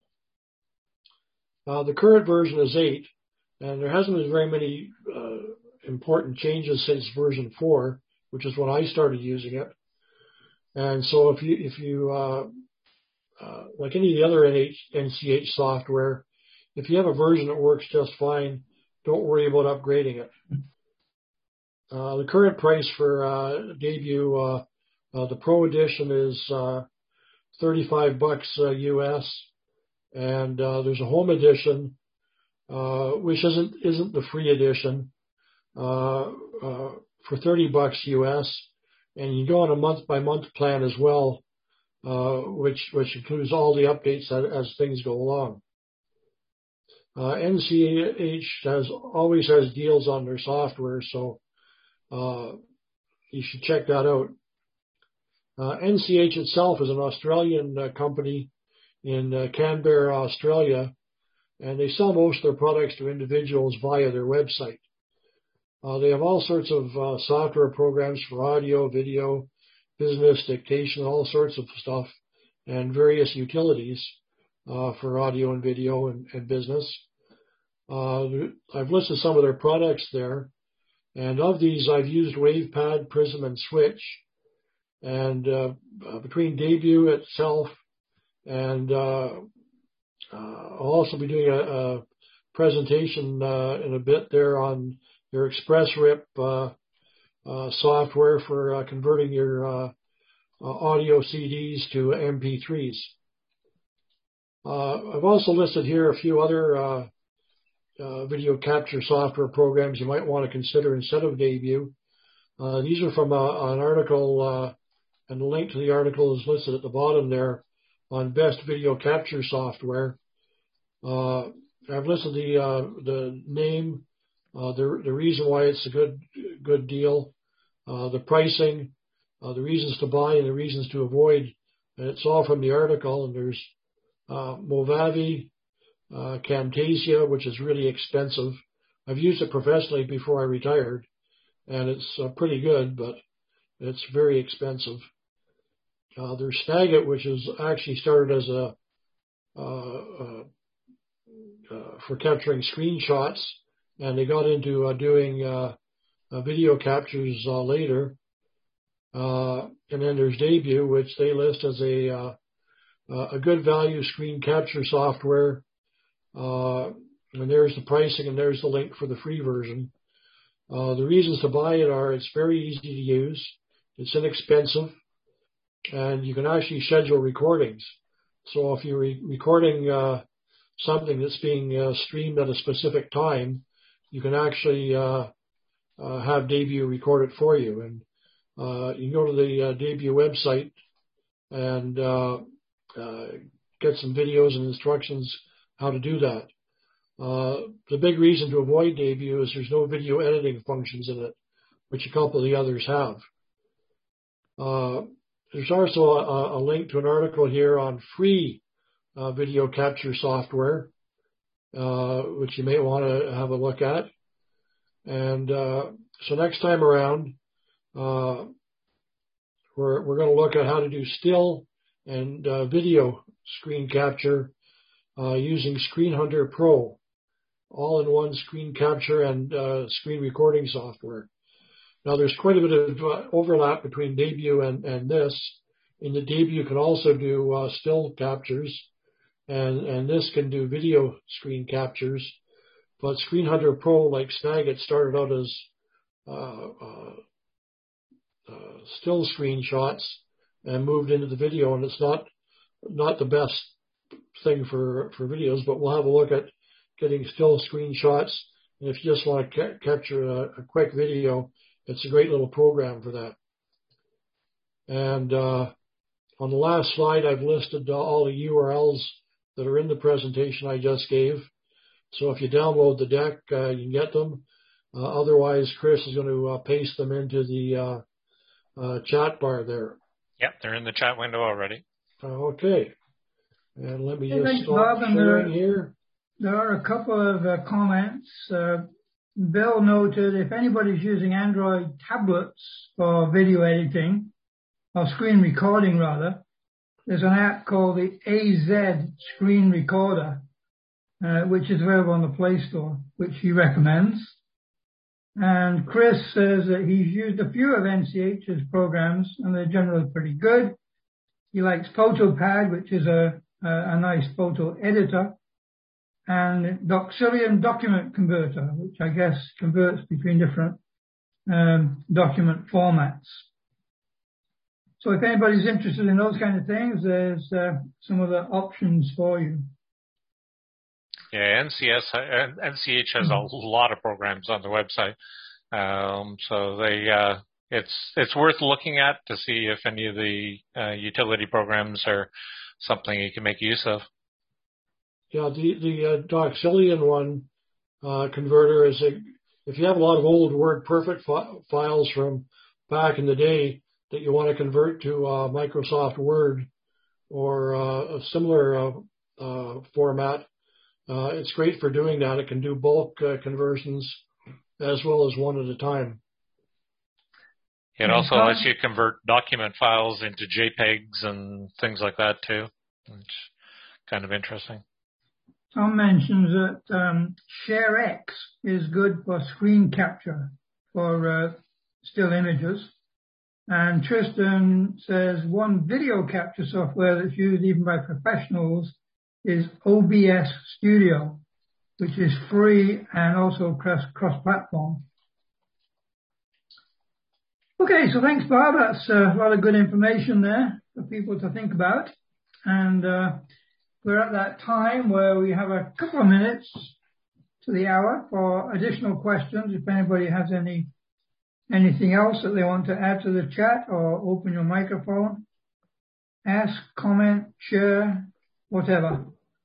The current version is 8, and there hasn't been very many important changes since version 4, which is when I started using it. And so if you like any of the other NCH software, if you have a version that works just fine, don't worry about upgrading it. The current price for Debut, the Pro Edition, is $35 US, and there's a Home Edition, which isn't the free edition, for $30 US, and you go on a month-by-month plan as well, which includes all the updates as things go along. NCH always has deals on their software, so you should check that out. NCH itself is an Australian company in Canberra, Australia, and they sell most of their products to individuals via their website. They have all sorts of software programs for audio, video, business, dictation, all sorts of stuff, and various utilities for audio and video and business. I've listed some of their products there, and of these I've used WavePad, Prism, and Switch. And between Debut itself and I'll also be doing a presentation in a bit there on your ExpressRip software for converting your audio CDs to MP3s. I've also listed here a few other video capture software programs you might want to consider instead of Debut. These are from an article, and the link to the article is listed at the bottom there on best video capture software. I've listed the name, the reason why it's a good deal, the pricing, the reasons to buy and the reasons to avoid, and it's all from the article. And there's Movavi, Camtasia, which is really expensive. I've used it professionally before I retired, and it's pretty good, but it's very expensive. There's Snagit, which is actually started as a for capturing screenshots, and they got into doing video captures later. And then there's Debut, which they list as a good value screen capture software. And there's the pricing, and there's the link for the free version. The reasons to buy it are it's very easy to use, it's inexpensive, and you can actually schedule recordings. So if you're recording something that's being streamed at a specific time, you can actually have Debut record it for you. And you can go to the Debut website and get some videos and instructions how to do that. The big reason to avoid Debut is there's no video editing functions in it, which a couple of the others have. There's also a link to an article here on free video capture software, which you may want to have a look at. And so next time around, we're going to look at how to do still and video screen capture using Screen Hunter Pro, all-in-one screen capture and screen recording software. Now, there's quite a bit of overlap between Debut and this. In the Debut can also do still captures, and this can do video screen captures. But Screen Hunter Pro, like Snagit, started out as still screenshots and moved into the video, and it's not the best thing for videos, but we'll have a look at getting still screenshots. And if you just want to capture a quick video, it's a great little program for that. And on the last slide, I've listed all the URLs that are in the presentation I just gave. So if you download the deck, you can get them. Otherwise, Chris is going to paste them into the chat bar there. Yep, they're in the chat window already. Okay. And let me just Thanks, stop Bob, sharing here. There are a couple of comments. Bill noted if anybody's using Android tablets for video editing, or screen recording rather, there's an app called the AZ Screen Recorder, which is available on the Play Store, which he recommends. And Chris says that he's used a few of NCH's programs, and they're generally pretty good. He likes PhotoPad, which is a nice photo editor, and Doxilium Document Converter, which I guess converts between different document formats. So if anybody's interested in those kind of things, there's some of the options for you. Yeah, NCH has a lot of programs on the website, so it's worth looking at to see if any of the utility programs are something you can make use of. Yeah, the Doxilium one converter is if you have a lot of old WordPerfect files from back in the day that you want to convert to Microsoft Word or a similar format, it's great for doing that. It can do bulk conversions as well as one at a time. It also lets you convert document files into JPEGs and things like that too, which is kind of interesting. Tom mentions that ShareX is good for screen capture for still images. And Tristan says one video capture software that's used even by professionals is OBS Studio, which is free and also cross-platform. Okay, so thanks, Bob. That's a lot of good information there for people to think about. And we're at that time where we have a couple of minutes to the hour for additional questions. If anybody has anything else that they want to add to the chat, or open your microphone, ask, comment, share, whatever.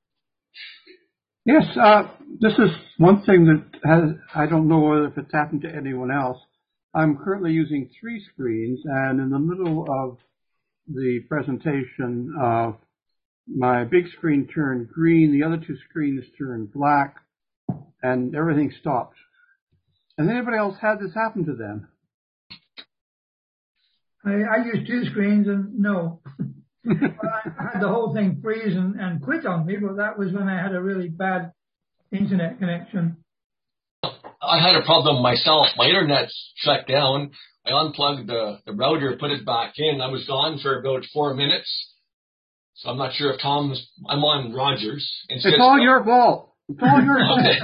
Yes, this is one thing that I don't know if it's happened to anyone else. I'm currently using 3 screens, and in the middle of the presentation, my big screen turned green, the other 2 screens turned black, and everything stopped. Has anybody else had this happen to them? I use 2 screens, and no. I had the whole thing freeze and quit on me, but that was when I had a really bad internet connection. I had a problem myself. My internet shut down. I unplugged the router, put it back in. I was gone for about 4 minutes. So I'm not sure if I'm on Rogers. It's all your fault. It's all your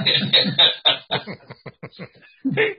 fault.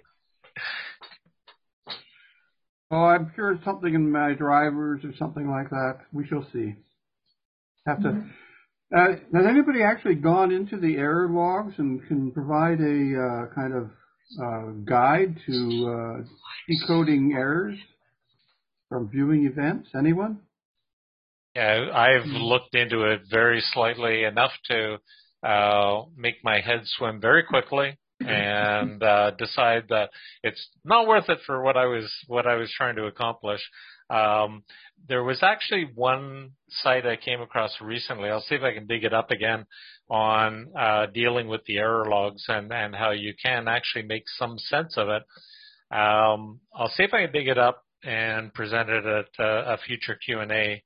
Oh, I'm sure it's something in my drivers or something like that. We shall see. Have to. Has anybody actually gone into the error logs and can provide a kind of guide to decoding errors from viewing events? Anyone? Yeah, I've looked into it very slightly, enough to make my head swim very quickly and decide that it's not worth it for what I was trying to accomplish. There was actually one site I came across recently. I'll see if I can dig it up again on dealing with the error logs and how you can actually make some sense of it. I'll see if I can dig it up and present it at a future Q&A.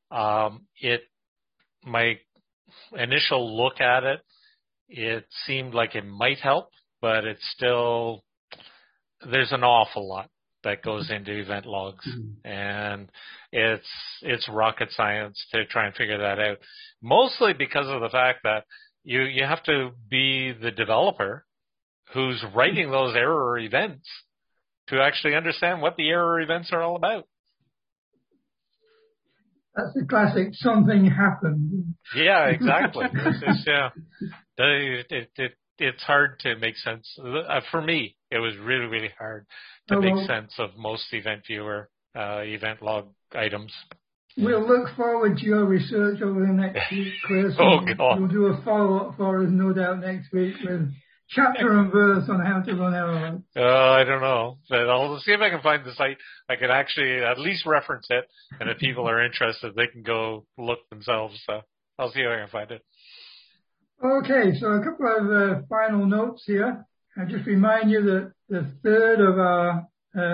My initial look at it, it seemed like it might help, but it's still, there's an awful lot that goes into event logs, and it's rocket science to try and figure that out. Mostly because of the fact that you have to be the developer who's writing those error events to actually understand what the error events are all about. That's the classic something happened. Yeah, exactly. It's hard to make sense. For me, it was really, really hard to make sense of most event viewer, event log items. We'll look forward to your research over the next week, Chris. Oh, God. You'll do a follow-up for us, no doubt, next week with chapter and verse on how to run error logs. I don't know. But I'll see if I can find the site. I can actually at least reference it, and if people are interested, they can go look themselves. So I'll see if I can find it. Okay, so a couple of final notes here. I just remind you that the third of our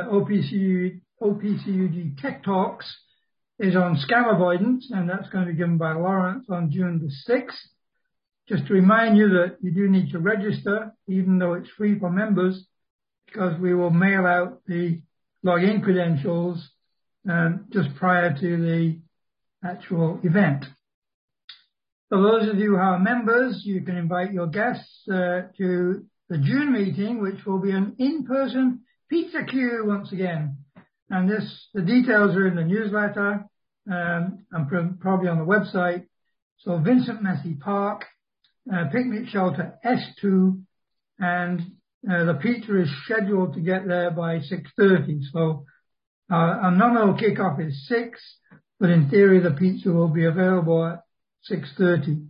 OPCUG Tech Talks is on scam avoidance, and that's going to be given by Lawrence on June the 6th. Just to remind you that you do need to register, even though it's free for members, because we will mail out the login credentials just prior to the actual event. For those of you who are members, you can invite your guests to the June meeting, which will be an in-person pizza queue once again. And the details are in the newsletter and probably on the website. So Vincent Massey Park, Picnic Shelter S2, and the pizza is scheduled to get there by 6:30. So our nominal kickoff is 6, but in theory the pizza will be available at 6:30.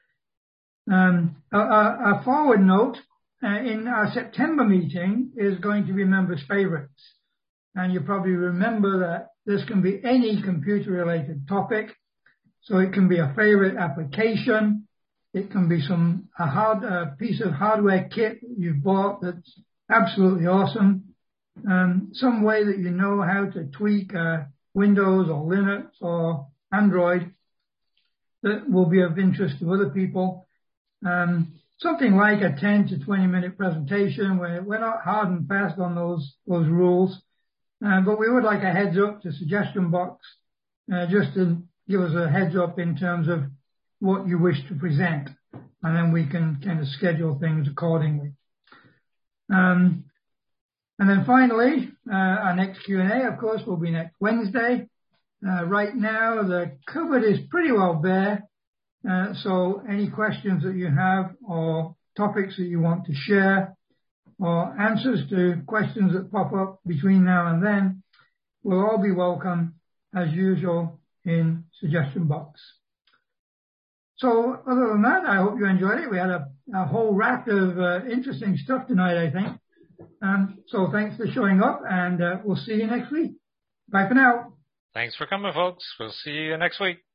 Our forward note in our September meeting is going to be members' favorites. And you probably remember that this can be any computer-related topic. So it can be a favorite application. It can be a piece of hardware kit that you've bought that's absolutely awesome. Some way that you know how to tweak Windows or Linux or Android that will be of interest to other people. Something like a 10 to 20 minute presentation where we're not hard and fast on those rules. But we would like a heads up to suggestion box, just to give us a heads up in terms of what you wish to present. And then we can kind of schedule things accordingly. And then finally, our next Q&A, of course, will be next Wednesday. Right now, the cupboard is pretty well bare. So any questions that you have or topics that you want to share or answers to questions that pop up between now and then will all be welcome as usual in suggestion box. So other than that, I hope you enjoyed it. We had a whole raft of interesting stuff tonight, I think. So thanks for showing up, and we'll see you next week. Bye for now. Thanks for coming, folks. We'll see you next week.